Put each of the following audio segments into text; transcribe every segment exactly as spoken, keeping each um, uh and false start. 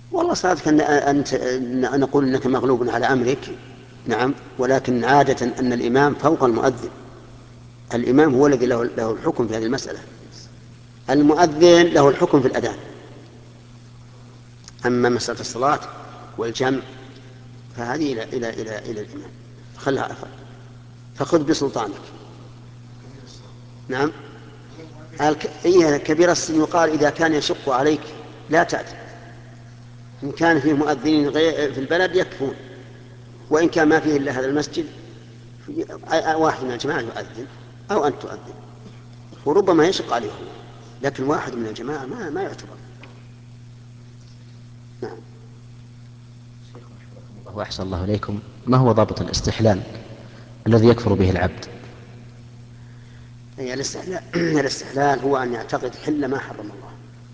والله صادق أن أنت أن نقول أنك مغلوب على أمرك، نعم، ولكن عادة أن الإمام فوق المؤذن. الإمام هو الذي له له الحكم في هذه المسألة، المؤذن له الحكم في الأذان. أما مسألة الصلاة والجمع فهذه إلى إلى إلى إلى الإمام، خلها، فخذ بسلطانك. نعم. هي كبير السن يقال إذا كان يشق عليك لا تأتي، إن كان فيه مؤذنين في البلد يكفون، وإن كان ما فيه إلا هذا المسجد واحد من الجماعة يؤذن أو أن تؤذن، وربما يشق عليه، لكن واحد من الجماعة ما ما يعتبر. نعم. الله أحسن الله إليكم، ما هو ضابط الاستحلال الذي يكفر به العبد؟ هي الاستحلال الاستحلال هو أن يعتقد حل ما حرم الله.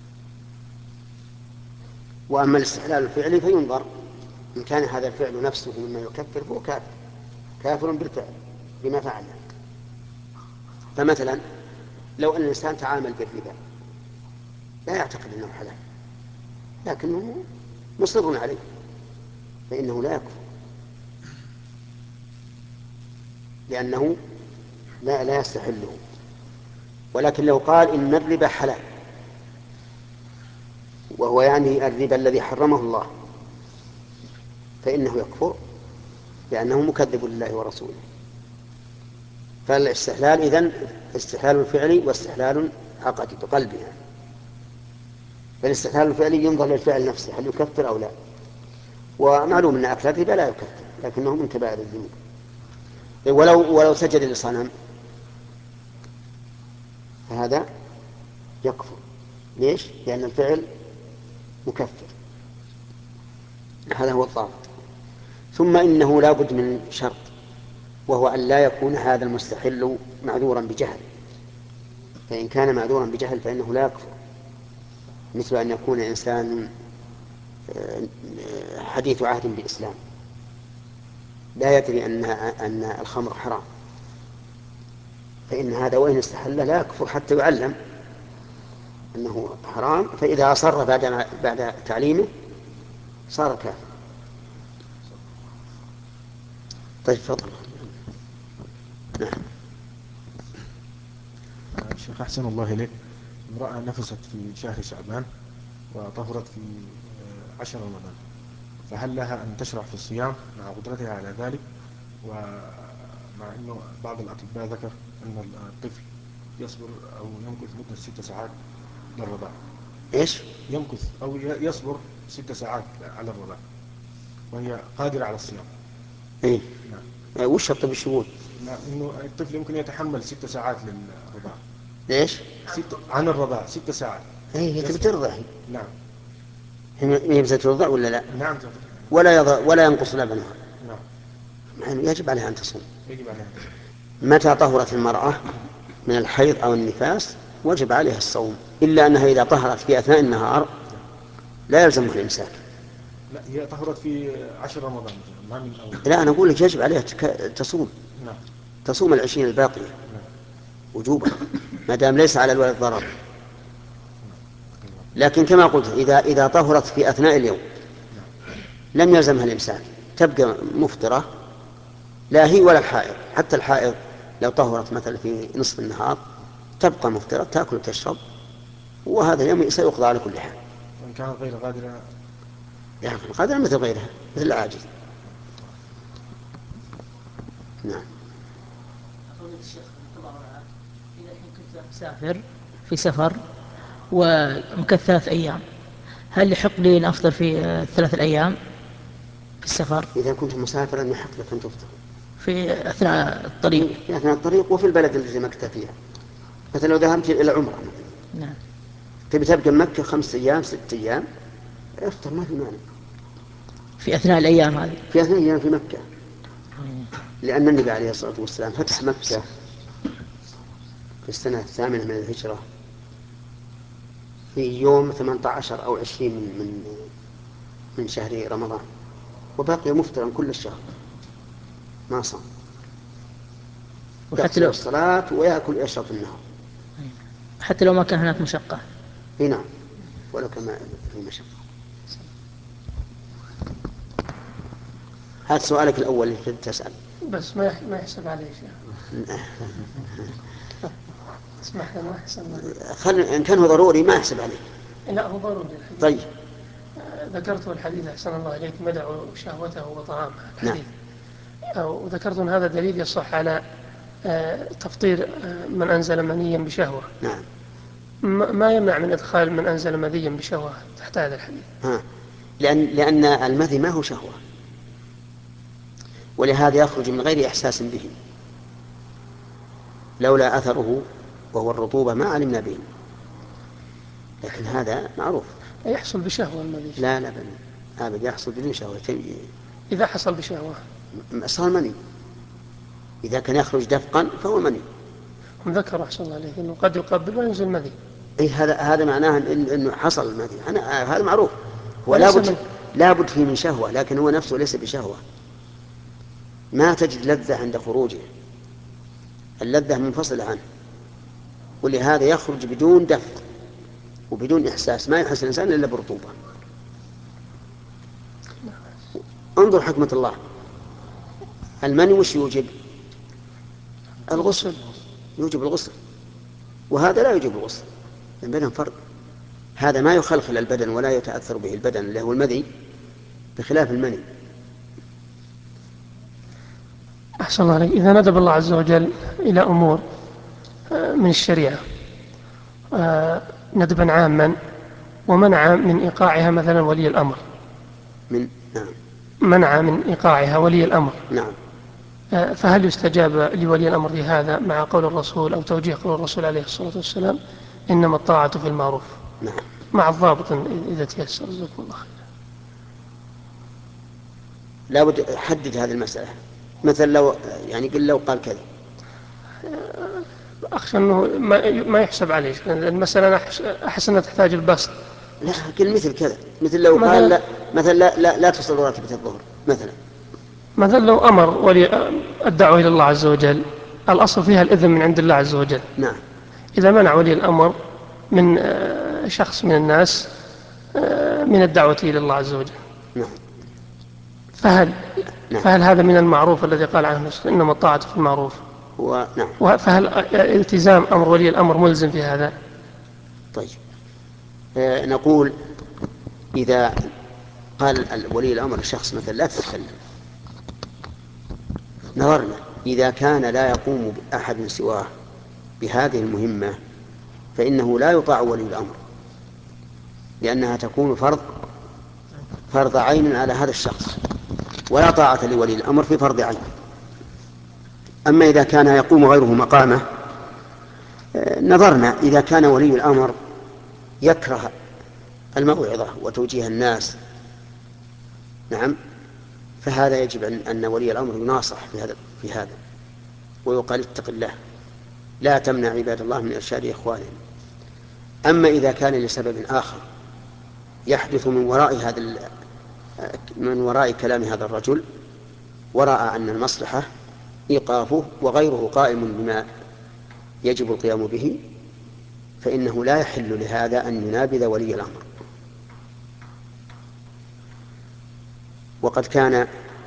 وأما الاستحلال الفعلي فينظر، إن كان هذا الفعل نفسه مما يكفر فهو كافر، كافر بالفعل بما فعل. فمثلا لو أن الإنسان تعامل بالربا لا يعتقد أنه حلال لكنه مصر عليه فإنه لا يكفر، لأنه لا لا يستحله. ولكن لو قال إن الربا حلال، وهو يعني الربا الذي حرمه الله، فإنه يكفر لأنه مكذب لله ورسوله. فالاستحلال إذن استحلال فعلي واستحلال عقدي بقلبه يعني. فالاستحلال الفعلي ينظر للفعل نفسه هل يكفر أو لا، ومعلوم أن أكل الربا لا يكفر لكنه من كبائر الذنوب. ولو ولو سجد لصنم فهذا يكفر. ليش؟ لأن الفعل مكفر. هذا هو الضابط. ثم إنه لا بد من شرط، وهو أن لا يكون هذا المستحل معذورا بجهل، فإن كان معذورا بجهل فإنه لا يكفر، مثل أن يكون إنسان حديث عهد بالإسلام لا يدري أن أن الخمر حرام، فإن هذا وإن استحل لا يكفر حتى يعلم أنه حرام، فإذا أصر بعد بعد تعليمه صار كافر. طيب تفضل. نعم. الشيخ أحسن الله إليك، امرأة نفست في شهر شعبان وطهرت في عشر رمضان، فهل لها أن تشرع في الصيام مع قدرتها على ذلك؟ ومع أنه بعض الأطباء ذكر أن الطفل يصبر أو يمكث مدة ست ساعات للرضاع. إيش؟ يمكث أو يصبر ست ساعات على الرضاع وهي قادرة على الصيام. إيه؟ نعم. وش الطب الشمول؟ نعم، إنه الطفل يمكن يتحمل ست ساعات للرضاع. ليش؟ ست عن الرضاع ست ساعات. إيه، هي تبي يصبر. ترضع. نعم. هي بترضع ولا لا؟ نعم ترضع. ولا يضع ولا ينقص لبنها. نعم. يعني يجب عليها أن تصوم. يجب عليها أن تصوم. متى طهرت المرأة من الحيض أو النفاس وجب عليها الصوم، إلا أنها إذا طهرت في أثناء النهار لا يلزمها الإمساك. لا، هي طهرت في عشر رمضان مثلا، ما من أول. لا، أنا أقول لك يجب عليها تك... تصوم. نعم. تصوم العشرين الباقية نعم. وجوبا ما دام ليس على الولد ضرر. لكن كما قلت إذا إذا طهرت في أثناء اليوم لم يلزمها الإمساك، تبقى مفطرة، لا هي ولا الحائض. حتى الحائض لو طهرت مثلا في نصف النهار تبقى مفطرة، تأكل وتشرب، وهذا اليوم سيقضى على كل حال. وإن كانت غير قادرة. يعني قادرة مثل غيرها، مثل العاجز. نعم. فضيلة الشيخ الله عنك، إذا الحين كنت مسافر في سفر ومكث ثلاث أيام، هل يحق لي أن أفطر في ثلاث الأيام في السفر إذا كنت مسافرا يحق لك أن تفطر في أثناء الطريق؟ في أثناء الطريق وفي البلد التي مكثت فيها. مثلا لو ذهبت إلى عمرة مثلا نعم. تبي تبقى مكة خمس أيام ست أيام افطر ما في مانع في أثناء الأيام هذه. في أثناء أيام في مكة، لأن النبي عليه الصلاة والسلام فتح مكة في السنة الثامنة من الهجرة في يوم ثمانية عشر أو عشرين من من من شهر رمضان، وبقي مفطرا كل الشهر ما صام، وحتى يقصر لو الصلاة ويأكل ويشرب في النهار. حتى لو ما كان هناك مشقة. هنا ولو كما في مشقة. هات سؤالك الأول اللي كنت تسأل. بس ما ما يحسب عليه شيء. اسمح لي ما يحسب عليه. خل إن كان هو ضروري ما يحسب عليه. لا هو ضروري الحديث. طيب. ذكرت الحديث أحسن الله إليك مدع شهوته وطعامه الحديث. نعم. وذكرت أن هذا دليل يصح على تفطير من أنزل منيا بشهوة. نعم. ما يمنع من إدخال من أنزل مذيا بشهوة تحت هذا الحديث. ها. لأن لأن المذي ما هو شهوة، ولهذا يخرج من غير إحساس به، لولا أثره وهو الرطوبة ما علمنا به، لكن هذا معروف. يحصل بشهوة المذي. لا لا أبدا يحصل بدون شهوة. إذا حصل بشهوة صار مني، إذا كان يخرج دفقا فهو مني. هم ذكر أحسن الله عليك أنه قد يقبل وينزل مذي. أي هذا هذا معناه إنه حصل المذي، هذا معروف. هو لابد لابد فيه من شهوة، لكن هو نفسه ليس بشهوة، ما تجد لذة عند خروجه، اللذة منفصلة عنه، ولهذا يخرج بدون دفق وبدون إحساس، ما يحس الإنسان إلا برطوبة. انظر حكمة الله، المني وش يوجب؟ الغسل، يوجب الغسل، وهذا لا يوجب الغسل، بينهم فرق. هذا ما يخلخل البدن ولا يتأثر به البدن اللي هو المذي، بخلاف المني. أحسن الله عليك. إذا ندب الله عز وجل إلى أمور من الشريعة ندبا عاما ومنع من إيقاعها مثلا ولي الأمر، من نعم منع من إيقاعها ولي الأمر، نعم، فهل يستجاب لولي الأمر لهذا مع قول الرسول أو توجيه قول الرسول عليه الصلاة والسلام إنما الطاعة في المعروف؟ نعم. مع الضابط إذا تيسر. جزاكم الله خير. لابد حدد هذه المسألة، مثل لو يعني قل لو قال كذا، أخشى أنه ما يحسب عليه المسألة. أنا أحس أنها تحتاج البسط. لا قل مثل كذا، مثل لو قال لا مثل لا لا, لا تصل راتبة الظهر مثلا. مثلا لو أمر ولي الدعوة إلى الله عز وجل، الأصل فيها الإذن من عند الله عز وجل. نعم. إذا منع ولي الأمر من شخص من الناس من الدعوة إلى الله عز وجل، نعم. فهل نعم. فهل هذا من المعروف الذي قال عنه إنما الطاعة في المعروف؟ ونعم. فهل التزام أمر ولي الأمر ملزم في هذا؟ طيب آه نقول إذا قال ولي الأمر الشخص مثلا لا تتكلم، نظرنا إذا كان لا يقوم بأحد سواه بهذه المهمة فإنه لا يطاع ولي الأمر، لأنها تكون فرض فرض عين على هذا الشخص، ولا طاعة لولي الأمر في فرض عين. أما إذا كان يقوم غيره مقامه، نظرنا إذا كان ولي الأمر يكره الموعظة وتوجيه الناس، نعم، فهذا يجب أن ولي الأمر يناصح في هذا في هذا ويقال اتق الله، لا تمنع عباد الله من إرشاد إخوانهم. أما إذا كان لسبب آخر يحدث من وراء هذا من وراء كلام هذا الرجل، ورأى أن المصلحة إيقافه وغيره قائم بما يجب القيام به، فإنه لا يحل لهذا أن ينابذ ولي الأمر. وقد كان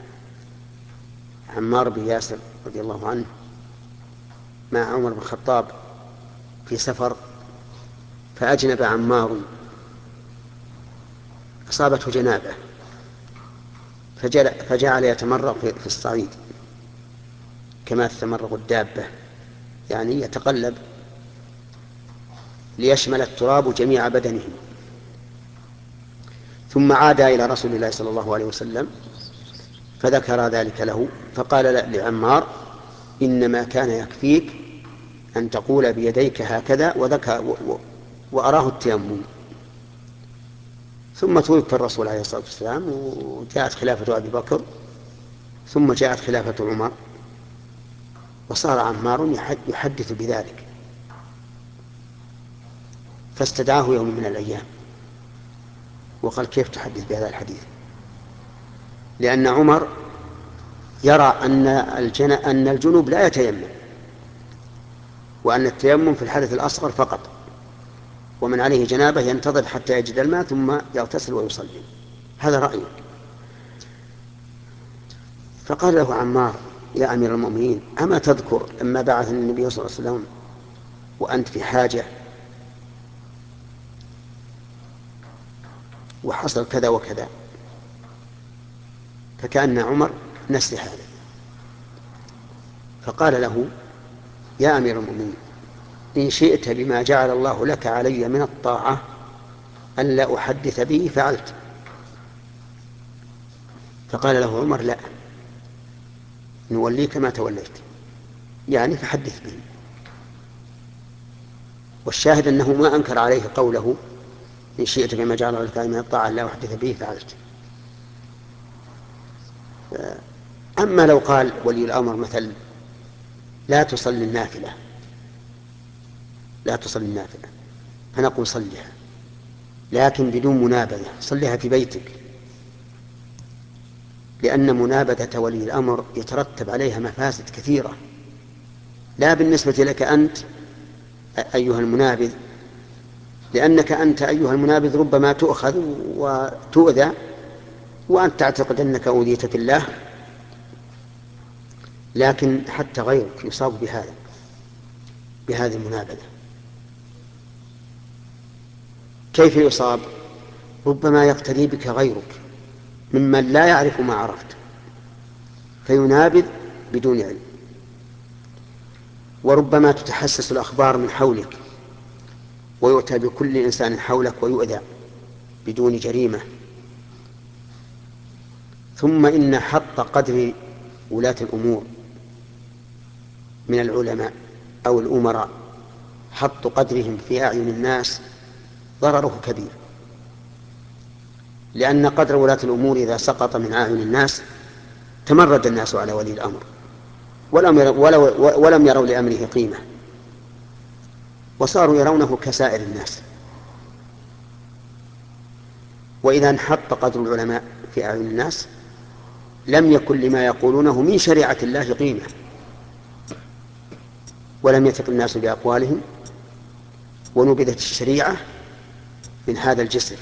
عمار بن ياسر رضي الله عنه مع عمر بن الخطاب في سفر، فأجنب عمار، أصابته جنابة، فجعل يتمرغ في الصعيد كما تتمرغ الدابة، يعني يتقلب ليشمل التراب جميع بدنه. ثم عاد إلى رسول الله صلى الله عليه وسلم فذكر ذلك له، فقال لعمار إنما كان يكفيك أن تقول بيديك هكذا وذكر وأراه التيمم. ثم توفي الرسول عليه الصلاة والسلام وجاءت خلافة أبي بكر، ثم جاءت خلافة عمر، وصار عمار يحدث بذلك، فاستدعاه يوم من الأيام وقال كيف تحدث بهذا الحديث؟ لأن عمر يرى أن الجن... أن الجنوب لا يتيمم، وأن التيمم في الحدث الأصغر فقط، ومن عليه جنابه ينتظر حتى يجد الماء ثم يغتسل ويصلي. هذا رأيه. فقال له عمار: يا أمير المؤمنين، أما تذكر لما بعث النبي صلى الله عليه وسلم وأنت في حاجة وحصل كذا وكذا؟ فكأن عمر نسي هذا، فقال له: يا أمير المؤمنين، إن شئت بما جعل الله لك علي من الطاعة ألا أحدث به فعلت. فقال له عمر: لا، نوليك ما توليت، يعني فحدث به. والشاهد أنه ما أنكر عليه قوله: إن شئت بما جعل الله لك علي من الطاعة ألا أحدث به فعلت. أما لو قال ولي الأمر مثل: لا تصلي النافلة، لا تصلي النافلة، فنقول صلها، لكن بدون منابذة، صلها في بيتك، لأن منابذة ولي الأمر يترتب عليها مفاسد كثيرة، لا بالنسبة لك أنت أيها المنابذ، لأنك أنت أيها المنابذ ربما تؤخذ وتؤذى وأنت تعتقد أنك أوذيت في الله، لكن حتى غيرك يصاب بهذا، بهذه المنابذة. كيف يصاب؟ ربما يقتدي بك غيرك ممن لا يعرف ما عرفت فينابذ بدون علم، وربما تتحسس الأخبار من حولك ويؤتى بكل إنسان حولك ويؤذى بدون جريمة. ثم إن حط قدر ولاة الأمور من العلماء أو الأمراء، حط قدرهم في أعين الناس ضرره كبير، لأن قدر ولاة الأمور إذا سقط من أعين الناس تمرد الناس على ولي الأمر ولم يروا, ولم يروا لأمره قيمة، وصاروا يرونه كسائر الناس. وإذا انحط قدر العلماء في أعين الناس لم يكن لما يقولونه من شريعة الله قيمة، ولم يثق الناس بأقوالهم، ونبذت الشريعة من هذا الجسر،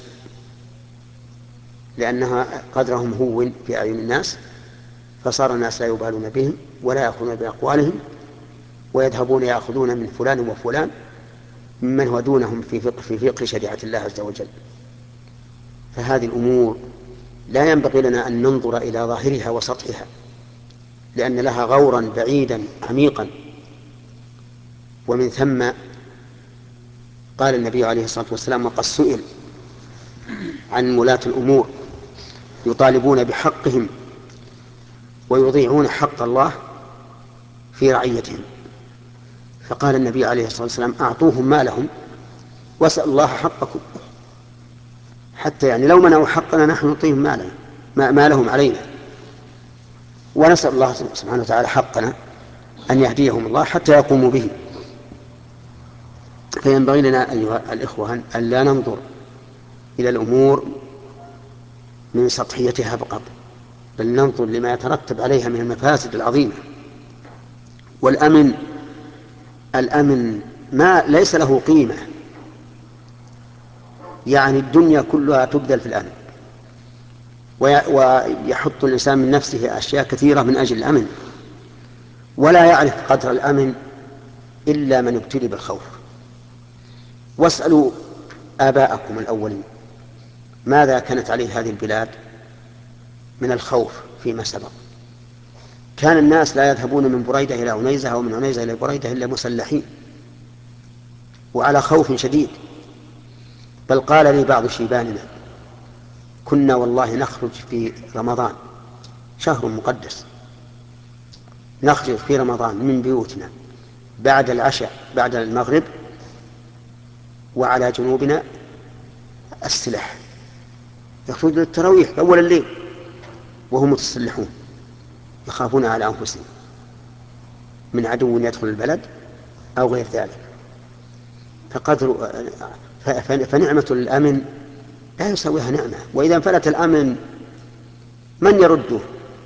لأنها قدرهم هون في أعين الناس، فصار الناس لا يبالون بهم ولا يأخذون بأقوالهم، ويذهبون يأخذون من فلان وفلان ممن هو دونهم في فقه, في فقه شريعة الله عز وجل. فهذه الأمور لا ينبغي لنا أن ننظر إلى ظاهرها وسطحها، لأن لها غورا بعيدا عميقا. ومن ثم قال النبي عليه الصلاة والسلام وقد سئل عن ولاة الأمور يطالبون بحقهم ويضيعون حق الله في رعيتهم، فقال النبي عليه الصلاة والسلام: أعطوهم مالهم واسأل الله حقكم، حتى يعني لو منعوا حقنا نحن نعطيهم مالهم ما لهم علينا، ونسأل الله سبحانه وتعالى حقنا أن يهديهم الله حتى يقوموا به. فينبغي لنا أيها الإخوة أن لا ننظر إلى الأمور من سطحيتها فقط، بل ننظر لما يترتب عليها من المفاسد العظيمة. والأمن الأمن ما ليس له قيمة، يعني الدنيا كلها تبذل في الأمن، ويحط الإنسان من نفسه أشياء كثيرة من أجل الأمن، ولا يعرف قدر الأمن إلا من ابتلي بالخوف. واسألوا آباءكم الأولين ماذا كانت عليه هذه البلاد من الخوف فيما سبق. كان الناس لا يذهبون من بريدة إلى عنيزة أو من عنيزة إلى بريدة إلا مسلحين وعلى خوف شديد. بل قال لي بعض شيباننا: كنا والله نخرج في رمضان، شهر مقدس، نخرج في رمضان من بيوتنا بعد العشاء بعد المغرب وعلى جنوبنا السلاح، يخرج للتراويح أول الليل وهم متسلحون يخافون على أنفسهم من عدو يدخل البلد أو غير ذلك. فقدر فنعمة الأمن لا يساويها نعمة، وإذا انفلت الأمن من يرده؟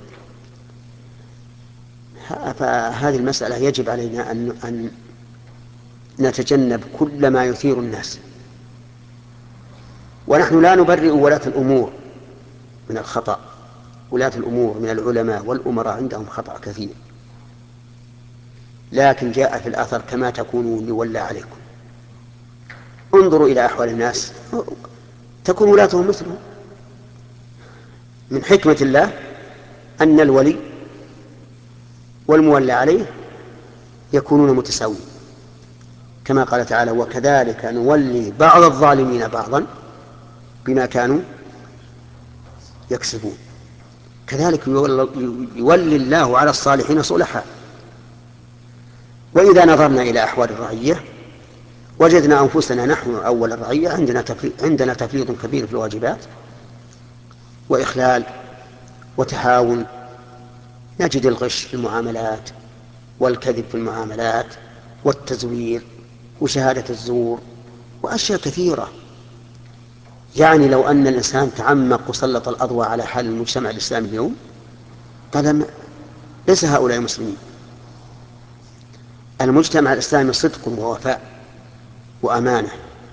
فهذه المسألة يجب علينا أن, أن نتجنب كل ما يثير الناس. ونحن لا نبرئ ولاة الأمور من الخطأ، ولاة الأمور من العلماء والأمراء عندهم خطأ كثير، لكن جاء في الآثر كما تكونون يولى عليكم. انظروا إلى أحوال الناس تكون ولاتهم مثلهم. من حكمة الله أن الولي والمولى عليه يكونون متساويين، كما قال تعالى: وكذلك نولي بعض الظالمين بعضا بما كانوا يكسبون. كذلك يولي الله على الصالحين صلحاء. وإذا نظرنا إلى أحوال الرعية وجدنا أنفسنا نحن أول الرعية عندنا عندنا تفريط كبير في الواجبات وإخلال وتهاون. نجد الغش في المعاملات والكذب في المعاملات والتزوير وشهادة الزور وأشياء كثيرة. يعني لو أن الإنسان تعمق وسلط الأضواء على حال المجتمع الإسلامي اليوم قال ليس هؤلاء مسلمين. المجتمع الإسلامي صدق ووفاء وأمانة،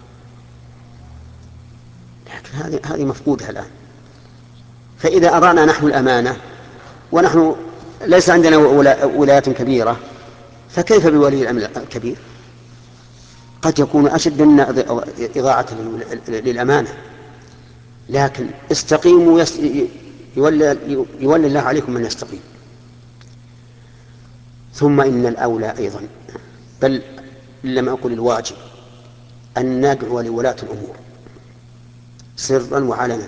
لكن هذه هذه مفقودة الآن. فإذا أضعنا نحن الأمانة ونحن ليس عندنا ولايات كبيرة، فكيف بولي الأمر الكبير؟ قد يكون أشد منا إضاعة للأمانة. لكن استقيموا يولي, يولي الله عليكم من يستقيم. ثم إن الأولى أيضا، بل لم أقل الواجب، أن ندعو لولاة الأمور سرا وعلنا،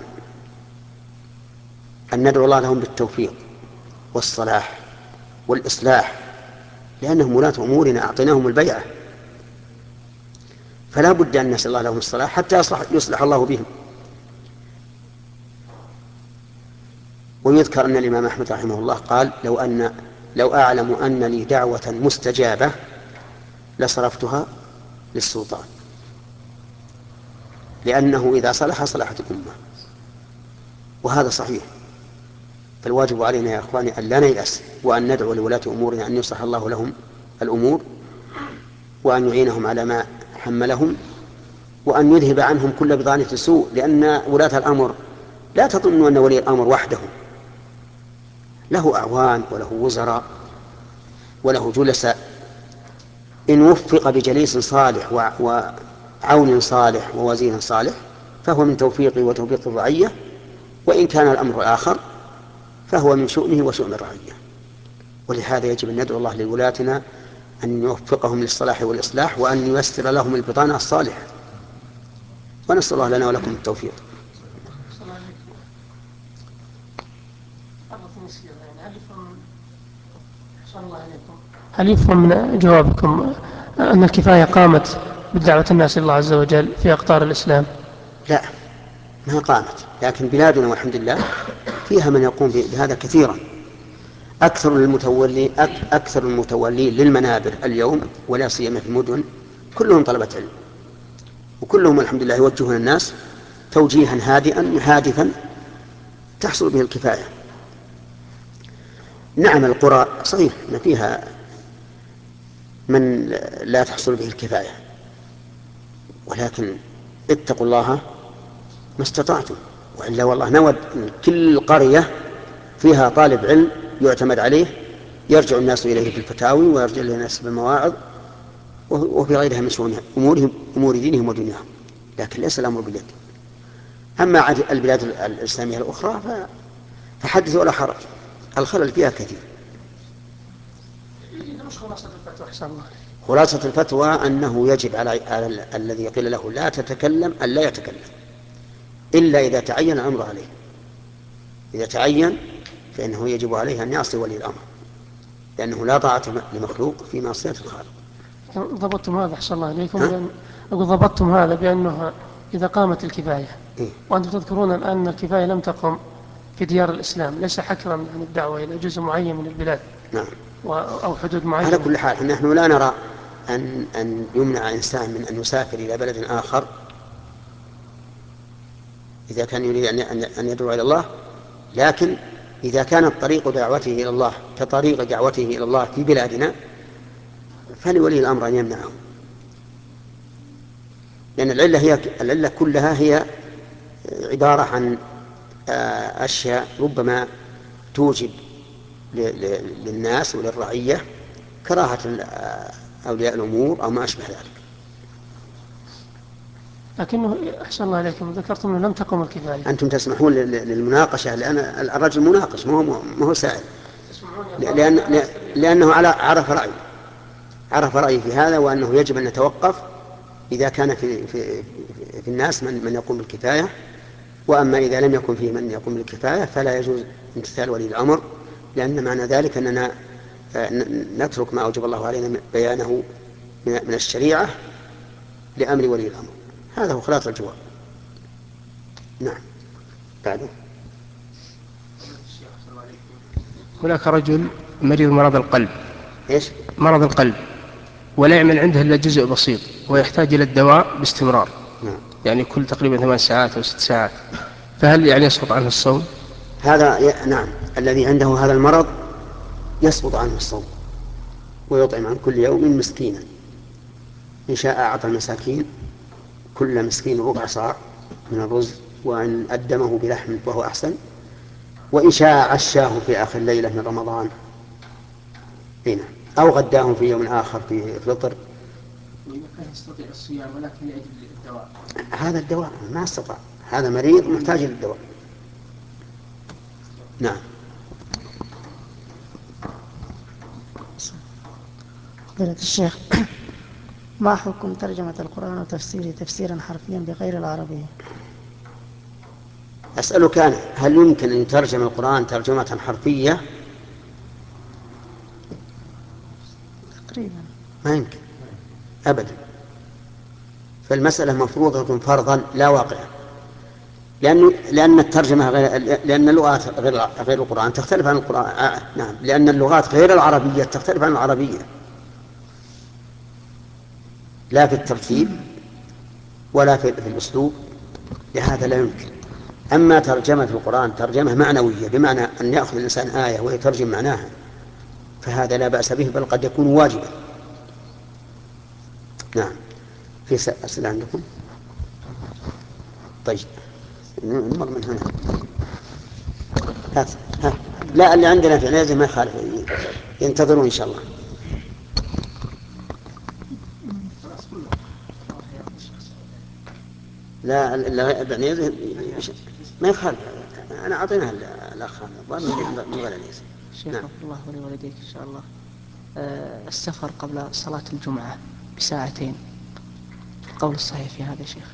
أن ندعو الله لهم بالتوفيق والصلاح والإصلاح، لأنهم ولاة أمورنا أعطيناهم البيعة، فلا بد أن نسأل الله لهم الصلاح حتى يصلح, يصلح الله بهم. ويذكر أن الإمام أحمد رحمه الله قال: لو أن لو أعلم أن لي دعوة مستجابة لصرفتها للسلطان، لأنه إذا صلح صلحت الأمة. وهذا صحيح. فالواجب علينا يا أخواني أن لا نيأس، وأن ندعو لولاة أمورنا أن يصلح الله لهم الأمور، وأن يعينهم على ما حملهم، وأن يذهب عنهم كل بضانة سوء. لأن ولاة الأمر لا تظنوا أن ولي الأمر وحده، له أعوان وله وزراء وله جلساء. إن وفق بجليس صالح وعون صالح ووزير صالح فهو من توفيقه وتوفيق الرعية، وإن كان الأمر آخر فهو من شؤمه وشؤم الرعية. ولهذا يجب أن ندعو الله لولاتنا أن يوفقهم للصلاح والإصلاح، وأن ييسر لهم البطانة الصالحة، ونسأل الله لنا ولكم التوفيق. هل يفهم من جوابكم أن الكفاية قامت بدعوة الناس إلى الله عز وجل في أقطار الإسلام؟ لا، ما قامت، لكن بلادنا والحمد لله فيها من يقوم بهذا كثيرا. أكثر المتولي أكثر المتولين للمنابر اليوم ولا سيما في المدن كلهم طلبة علم، وكلهم الحمد لله يوجهون الناس توجيها هادئا هادفا تحصل به الكفاية. نعم القرى صحيح أن فيها من لا تحصل به الكفاية، ولكن اتقوا الله ما استطعتم. وإلا والله نود كل قرية فيها طالب علم يعتمد عليه يرجع الناس إليه في الفتاوي ويرجع إليه الناس بالمواعظ وفي غيرها من شؤون أمورهم أمور دينهم ودنياهم، لكن ليس الأمر باليد. أما البلاد الإسلامية الأخرى فحدث ولا حرج، الخلل فيها كثير. خلاصة الفتوى أنه يجب على, على الذي يقول له لا تتكلم أن لا يتكلم إلا إذا تعين الأمر عليه. إذا تعين فإنه يجب عليه أن يعصي ولي الأمر، لأنه لا طاعة لمخلوق في معصية الخالق. ضبطتم هذا أحسن الله إليكم، لأن أقول ضبطتم هذا بأنه إذا قامت الكفاية. إيه؟ وأنتم تذكرون الآن الكفاية لم تقم في ديار الإسلام، ليس حكرا عن الدعوة إلى جزء معين من البلاد. نعم. أو حدود معينة. على كل حال نحن لا نرى أن, أن يمنع إنسان من أن يسافر إلى بلد آخر إذا كان يريد أن يدعو إلى الله، لكن إذا كانت طريق دعوته إلى الله كطريق دعوته إلى الله في بلادنا فلولي الأمر أن يمنعه، لأن العلة, هي العلة كلها هي عبارة عن أشياء ربما توجب للناس وللرعية كراهة أولياء الأمور أو ما أشبه ذلك. لكنه أحسن الله عليكم ذكرتم أنه لم تقم الكفاية. أنتم تسمحون للمناقشة لأن الرجل مناقش ما هو ما هو سائل، لأن لأنه على عرف رأي عرف رأي في هذا، وأنه يجب أن نتوقف إذا كان في في في الناس من من يقوم بالكفاية، وأما إذا لم يكن فيه من يقوم بالكفاية فلا يجوز امتثال ولي الأمر، لأن معنى ذلك أننا نترك ما أوجب الله علينا بيانه من الشريعة لأمر ولي الأمر. هذا هو خلاصة الجواب. نعم. بعده هناك رجل مريض مرض القلب. إيش؟ مرض القلب، ولا يعمل عنده إلا جزء بسيط، ويحتاج إلى الدواء باستمرار. نعم. يعني كل تقريبا ثمان ساعات أو ست ساعات، فهل يعني يسقط عنه الصوم؟ هذا ي... نعم، الذي عنده هذا المرض يسقط عنه الصوم، ويطعم عن كل يوم مسكينا، إن شاء أعطى المساكين كل مسكين ربع صاع من الرز، وأن أدمه بلحم وهو أحسن، وإن شاء عشاه في آخر ليلة من رمضان هنا، أو غداه في يوم آخر في فطر. وإذا كان يستطيع الصيام ولكن لأجل الدواء، هذا الدواء ما استطاع، هذا مريض محتاج للدواء. نعم. فضيلة الشيخ، ما حكم ترجمة القرآن وتفسيره تفسيرا حرفيا بغير العربية؟ أسألك أنا، هل يمكن أن يترجم القرآن ترجمة حرفية؟ تقريبا ما يمكن أبدا. فالمسألة مفروضة فرضا لا واقعا، لأن لأن الترجمة غير، لأن اللغات غير غير القرآن تختلف عن القرآن. آه نعم، لأن اللغات غير العربية تختلف عن العربية، لا في الترتيب ولا في, في الأسلوب، لهذا لا يمكن. أما ترجمة القرآن ترجمة معنوية، بمعنى أن يأخذ الإنسان آية ويترجم معناها، فهذا لا بأس به، بل قد يكون واجبا. نعم. في أسئلة عندكم؟ طيب نمر من هنا. هات. ها. لا، اللي عندنا في عناية ما يخالف، ينتظرون إن شاء الله. لا لا بعنيزة ما يخالف، أنا أعطيناها الأخ من غير عنيزة. شيخ غفر الله ولي ولديك إن شاء الله. أه السفر قبل صلاة الجمعة بساعتين، القول الصحيح في هذا يا شيخ؟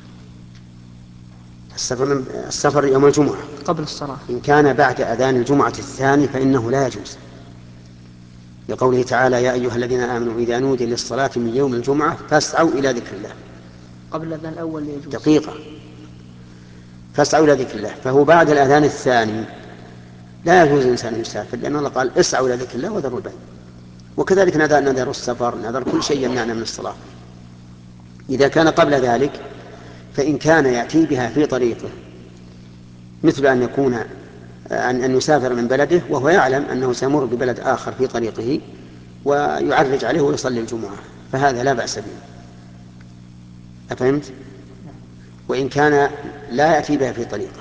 السفر السفر يوم الجمعة قبل الصلاة إن كان بعد أذان الجمعة الثاني فإنه لا يجوز، لقوله تعالى: يا أيها الذين آمنوا إذا نودي للصلاة من يوم الجمعة فاسعوا إلى ذكر الله. قبل الأذان الأول يجوز دقيقة، فاسعوا إلى ذكر الله، فهو بعد الأذان الثاني لا يجوز الإنسان يسافر، لأن الله قال: اسعوا إلى ذكر الله وذروا البيع. وكذلك نذر نذر السفر، نذر كل شيء يمنعنا من الصلاة. إذا كان قبل ذلك فإن كان يأتي بها في طريقه، مثل أن يكون أن أن يسافر من بلده وهو يعلم أنه سيمر ببلد آخر في طريقه ويعرج عليه ويصلي الجمعة، فهذا لا بأس به. أفهمت؟ وإن كان لا يأتي بها في طريقه،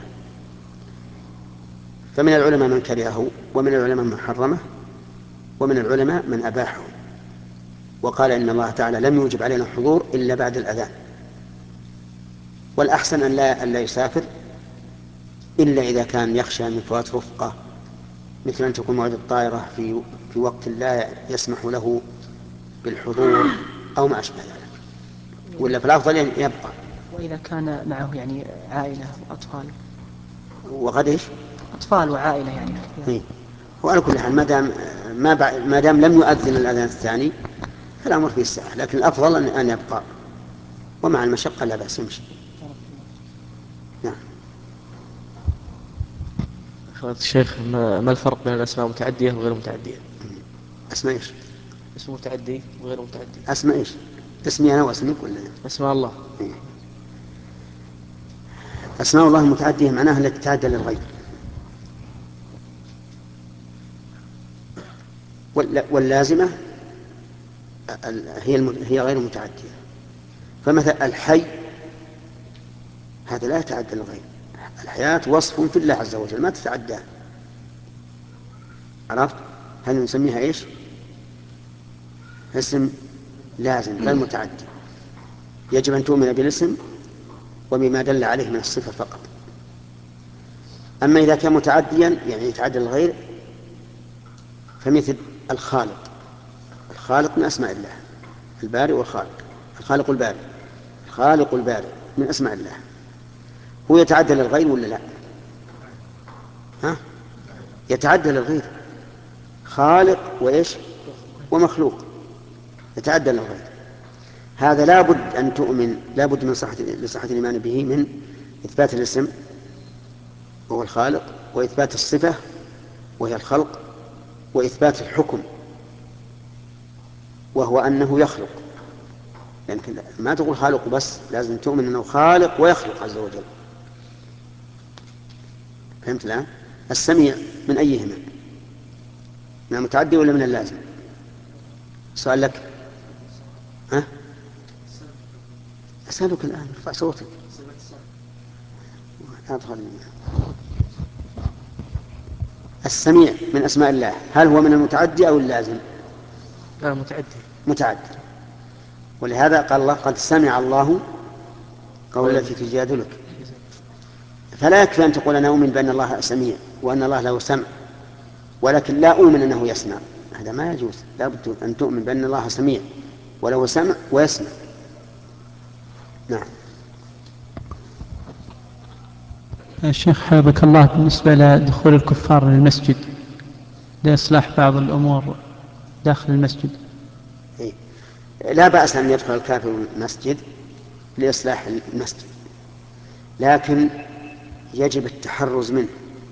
فمن العلماء من كرهه، ومن العلماء من حرمه، ومن العلماء من أباحه، وقال إن الله تعالى لم يوجب علينا الحضور إلا بعد الأذان. والأحسن أن لا, أن لا يسافر إلا إذا كان يخشى من فوات رفقة، مثل أن تكون موعد الطائرة في, في وقت لا يسمح له بالحضور أو ما أشبه ذلك، ولا في الأفضل يبقى. وإذا كان معه يعني عائلة وأطفال وقد إيش؟ أطفال وعائلة يعني إيه؟ وعلى كل حال ما دام ما, ما دام لم يؤذن الأذان الثاني فالأمر فيه الساعة، لكن الأفضل أن, أن يبقى، ومع المشقة لا بأس يمشي. نعم. فضيلة الشيخ، ما الفرق بين الأسماء المتعدية وغير متعدية؟ أسماء إيش؟ اسم متعدي وغير متعدي. أسماء إيش؟ اسمي أنا واسمك ولا؟ أسماء الله. إيه؟ أسماء الله المتعدية معناها التي تتعدى للغير، واللازمة هي هي غير متعدية. فمثلا الحي هذا لا يتعدى للغير، الحياة وصف في الله عز وجل ما تتعداه. عرفت؟ هل نسميها إيش؟ اسم لازم غير متعدي، يجب أن تؤمن بالاسم وبما دل عليه من الصفة فقط. أما إذا كان متعديا يعني يتعدى الغير فمثل الخالق. الخالق من أسماء الله، البارئ والخالق. الخالق البارئ، الخالق البارئ من أسماء الله. هو يتعدى للغير ولا لا؟ ها؟ يتعدى للغير، خالق وإيش ومخلوق، يتعدى للغير. هذا لابد أن تؤمن، لابد من صحة لصحة الإيمان به من إثبات الاسم وهو الخالق، وإثبات الصفة وهي الخلق، وإثبات الحكم وهو أنه يخلق. يعني ما تقول خالق بس، لازم تؤمن أنه خالق ويخلق عز وجل. فهمت الآن؟ السميع من أيهما؟ من المتعدي ولا من اللازم؟ سؤال لك. ها؟ أسألك الآن، ارفع صوتك. السميع من أسماء الله هل هو من المتعدي أو اللازم؟ لا، متعدي. متعدي. ولهذا قال الله قد سمع الله قول التي تجادلك. فلا يكفي أن تقول أنا أؤمن بأن الله سميع وأن الله له سمع ولكن لا أؤمن أنه يسمع، هذا ما يجوز. لا بد أن تؤمن بأن الله سميع وله سمع ويسمع. نعم. الشيخ حفظك الله، بالنسبة لدخول الكفار للمسجد لإصلاح بعض الأمور داخل المسجد، إيه؟ لا بأس أن يدخل الكافر المسجد لإصلاح المسجد، لكن يجب التحرز منه،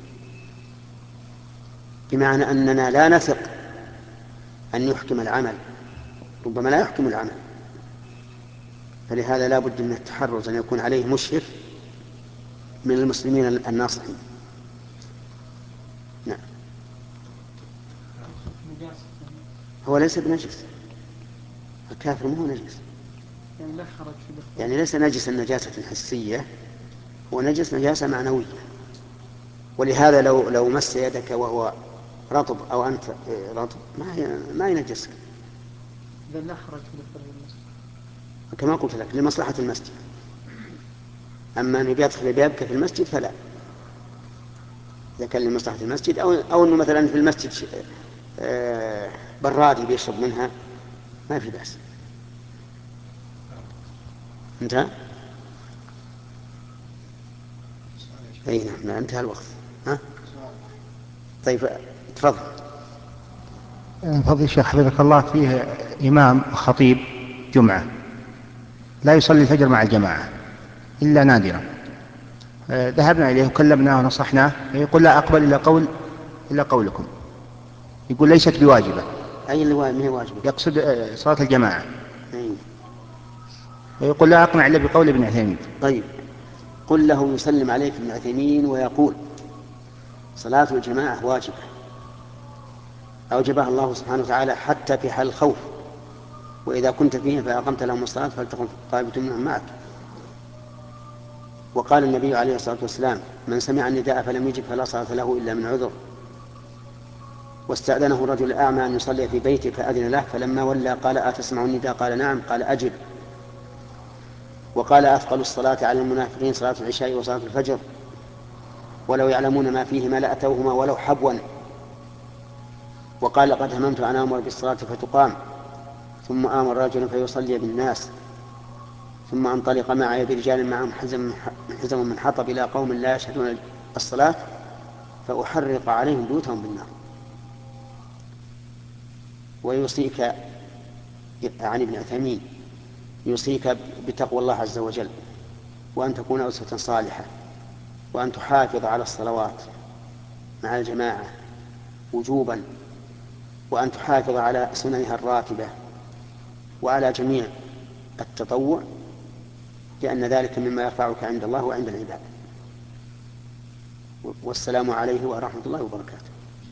بمعنى أننا لا نثق أن يحكم العمل، ربما لا يحكم العمل، فلهذا لا بد من التحرز أن يكون عليه مشرف من المسلمين الناصحين. نعم. هو ليس بنجس، الكافر مو نجس، يعني ليس نجس النجاسة الحسية، هو نجس نجاسة معنوية. ولهذا لو لو مس يدك وهو رطب أو أنت رطب ما ما ينجسك. كما قلت لك لمصلحة المسجد. أما أن يدخل بيبك في المسجد فلا، إذا كان لمصلحة المسجد أو أو إنه مثلا في المسجد برادي بيشرب منها ما في بأس. انتهى؟ أي نعم، انتهى الوقت. ها؟ طيب تفضل. فضل الشيخ حفظك الله، فيه إمام خطيب جمعة لا يصلي الفجر مع الجماعة إلا نادرا، ذهبنا إليه وكلمناه ونصحناه، يقول لا أقبل إلا قول إلا قولكم، يقول ليست بواجبة. أي اللي ما هي واجبة؟ يقصد صلاة الجماعة. أي. ويقول لا أقنع إلا بقول ابن عثيمين. طيب قل له يسلم عليك ابن عثيمين ويقول صلاة الجماعة واجبة أوجبها الله سبحانه وتعالى حتى في حال الخوف، وإذا كنت فيهم فأقمت لهم الصلاة فلتقم طائفة منهم معك. وقال النبي عليه الصلاة والسلام من سمع النداء فلم يجب فلا صلاة له إلا من عذر. واستأذنه الرجل الأعمى أن يصلي في بيته فأذن له، فلما ولى قال أتسمع النداء؟ قال نعم. قال أجب. وقال أثقل الصلاة على المنافقين صلاة العشاء وصلاة الفجر ولو يعلمون ما فيهما لأتوهما ولو حبوا. وقال لقد هممت أن آمر بالصلاة فتقام ثم آمر رجلا فيصلي بالناس ثم انطلق معي برجال معهم حزم من حطب إلى قوم لا يشهدون الصلاة فأحرق عليهم بيوتهم بالنار. ويوصيك عن ابن عثيمين يوصيك بتقوى الله عز وجل، وأن تكون أسوة صالحة، وأن تحافظ على الصلوات مع الجماعة وجوبا، وأن تحافظ على سننها الراتبة وعلى جميع التطوع، لأن ذلك مما يرفعك عند الله وعند العباد. والسلام عليه ورحمة الله وبركاته.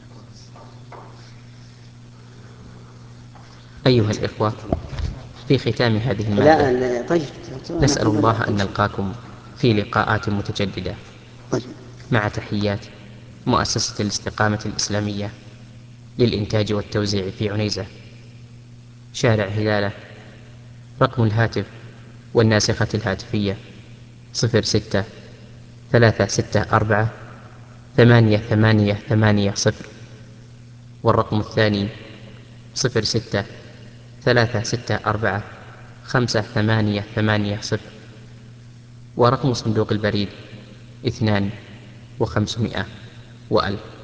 أيها الإخوة، في ختام هذه المادة لا طيب. نسأل الله أن نلقاكم في لقاءات متجددة، مع تحيات مؤسسة الاستقامة الإسلامية للإنتاج والتوزيع في عنيزة، شارع هلالة. رقم الهاتف والناسخة الهاتفية صفر ستة ثلاثة ستة أربعة ثمانية ثمانية ثمانية صفر، والرقم الثاني صفر ستة ثلاثة ستة أربعة خمسة ثمانية ثمانية صفر، ورقم صندوق البريد اثنان وخمسمائة وألف.